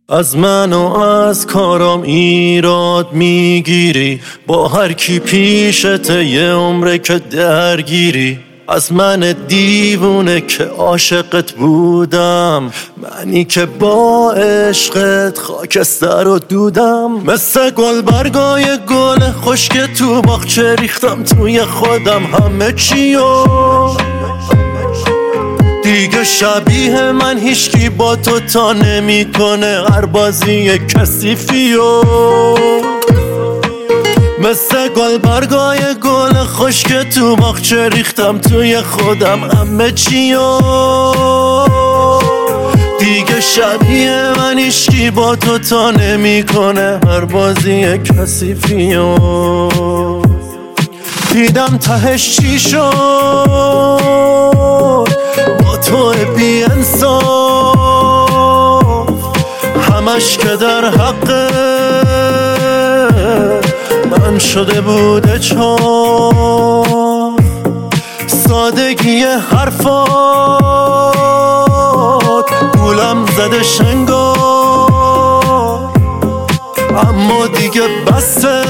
از من و از کارام ایراد میگیری، با هر کی پیشته یه عمره که درگیری. از من دیوونه که عاشقت بودم، منی که با عشقت خاکستر و دودم. مثل گل برگای گل خشک تو باغچه ریختم توی خودم همه چیو. دیگه شبیه من هیچکی با تو تا نمیکنه هر بازی کثیفیو. مثل گل برگای گل خشک تو باغچه ریختم توی خودم همه چیو. دیگه شبیه من هیچکی با تو تا نمیکنه هر بازی کثیفیو. دیدم تهش چی شد با تو بی انصاف، همش که در حق من شده بوده چون سادگی حرفات گولم زده شنگار. اما دیگه بسه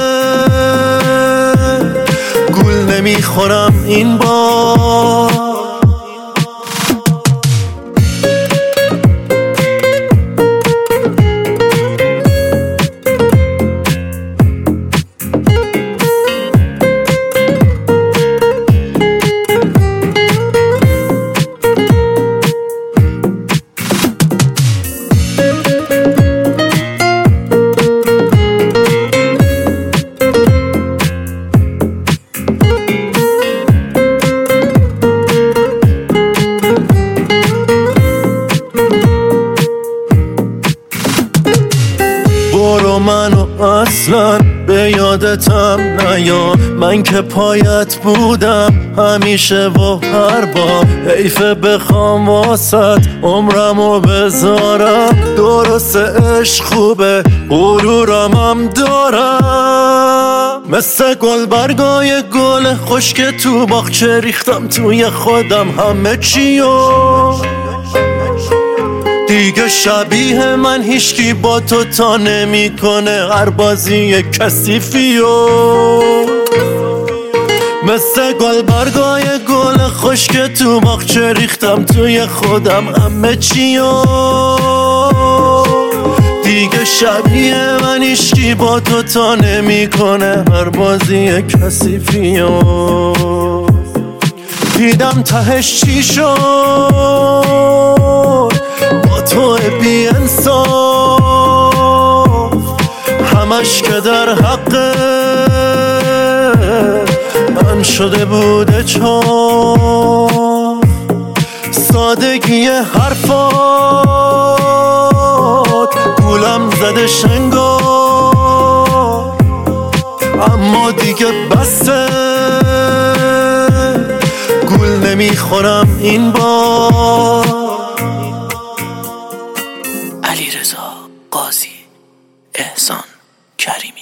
گول نمیخورم این بار. برو منو اصلا به یادتم نیا، من که پایت بودم همیشه و هر بار. حیفه بخوام واسط عمرمو بذارم، درست عشق خوبه غرورم هم دارم. مثل گل برگای گل خشک تو باغچه ریختم توی خودم همه چیو. دیگه شبیه من هیچکی با تو تا نمیکنه هر بازی کثیفیو. مثل گل برگای گل خشک تو باغچه ریختم توی خودم همه چیو. دیگه شبیه من هیچکی با تو تا نمیکنه هر بازی کثیفیو. دیدم تهش چی شد با تو بی انصاف، همش که در حق من شده بوده چون سادگی حرفات گولم زده شنگار. اما دیگه بسه گول نمیخورم این بار. علیرضا قاضی، احسان کریمی.